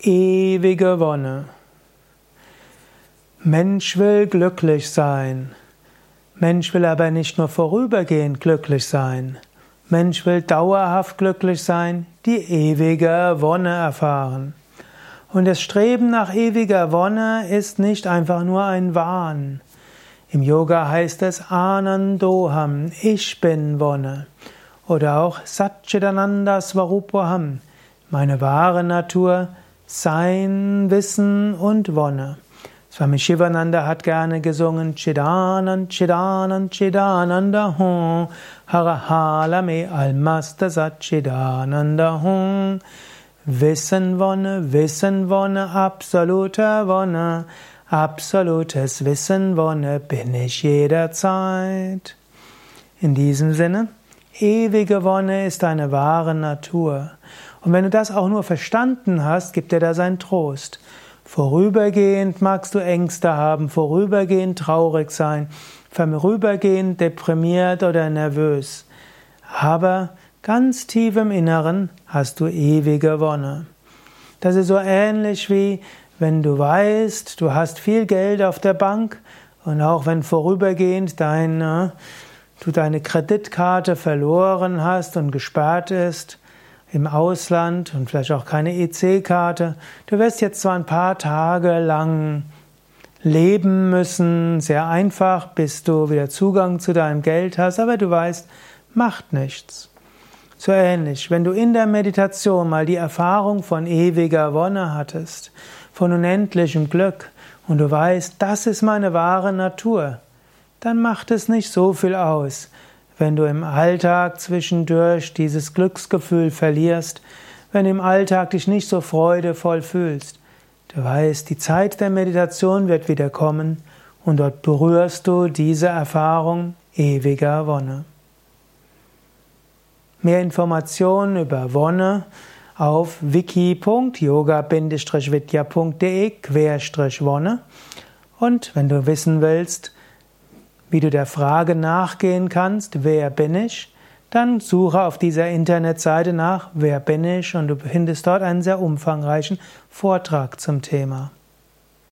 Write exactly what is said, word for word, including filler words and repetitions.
Ewige Wonne. Mensch will glücklich sein. Mensch will aber nicht nur vorübergehend glücklich sein. Mensch will dauerhaft glücklich sein, die ewige Wonne erfahren. Und das Streben nach ewiger Wonne ist nicht einfach nur ein Wahn. Im Yoga heißt es Anandoham, ich bin Wonne. Oder auch Satchidananda Svarupoham, meine wahre Natur, Sein, Wissen und Wonne. Swami Shivananda hat gerne gesungen Chidanand, Chidanand, Chidananda Hum, Harahalame Almasta Satchidananda Hum. Wissen, Wonne, Wissen, Wonne, absolute Wonne, absolutes Wissen, Wonne bin ich jederzeit. In diesem Sinne, ewige Wonne ist deine wahre Natur. Und wenn du das auch nur verstanden hast, gibt dir das einen Trost. Vorübergehend magst du Ängste haben, vorübergehend traurig sein, vorübergehend deprimiert oder nervös. Aber ganz tief im Inneren hast du ewige Wonne. Das ist so ähnlich wie, wenn du weißt, du hast viel Geld auf der Bank und auch wenn vorübergehend deine, du deine Kreditkarte verloren hast und gesperrt ist, im Ausland und vielleicht auch keine E C-Karte. Du wirst jetzt zwar ein paar Tage lang leben müssen, sehr einfach, bis du wieder Zugang zu deinem Geld hast, aber du weißt, macht nichts. So ähnlich, wenn du in der Meditation mal die Erfahrung von ewiger Wonne hattest, von unendlichem Glück und du weißt, das ist meine wahre Natur, dann macht es nicht so viel aus, wenn du im Alltag zwischendurch dieses Glücksgefühl verlierst, wenn du im Alltag dich nicht so freudevoll fühlst. Du weißt, die Zeit der Meditation wird wieder kommen und dort berührst du diese Erfahrung ewiger Wonne. Mehr Informationen über Wonne auf wiki punkt yoga bindestrich vidya punkt de Querstrich Wonne. Und wenn du wissen willst, wie du der Frage nachgehen kannst, wer bin ich, dann suche auf dieser Internetseite nach, wer bin ich, und du findest dort einen sehr umfangreichen Vortrag zum Thema.